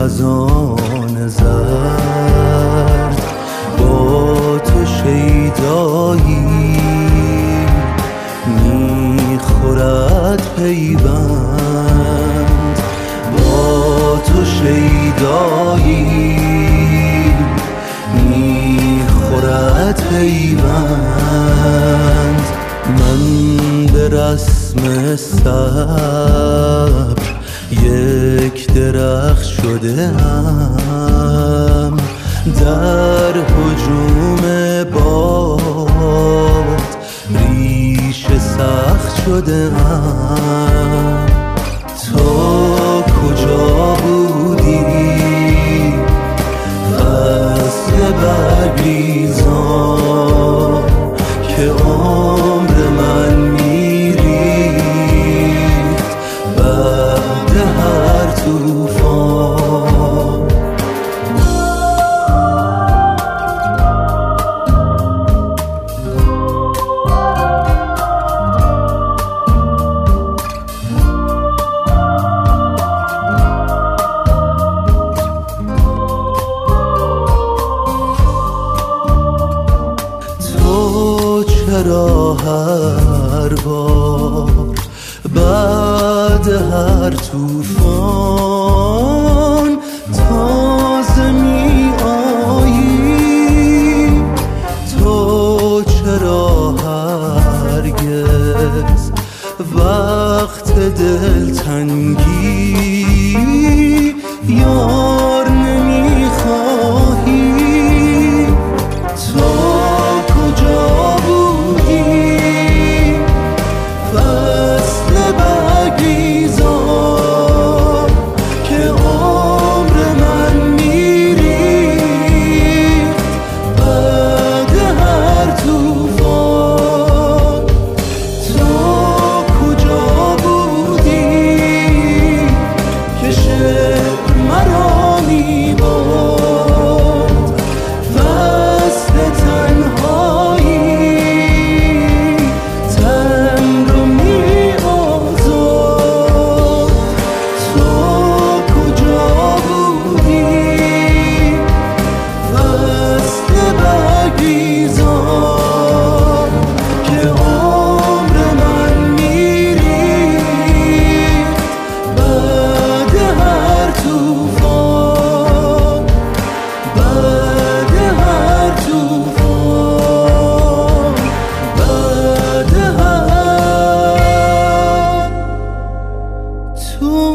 خزان زرد با تو شیدایی میخورد پیوند، با تو شیدایی میخورد پیوند. من به رسم صبر یک درخت شده ام، در هجوم باد ریش سخت شده ام. تو کجا بودی فصل برگریزان که عمر من میریخت بعد هر طوفان؟ چرا هر بار بعد هر طوفان تازه می آیی؟ تو چرا هرگز وقت دلتنگی یار نمی خواهی؟ تو کجا تو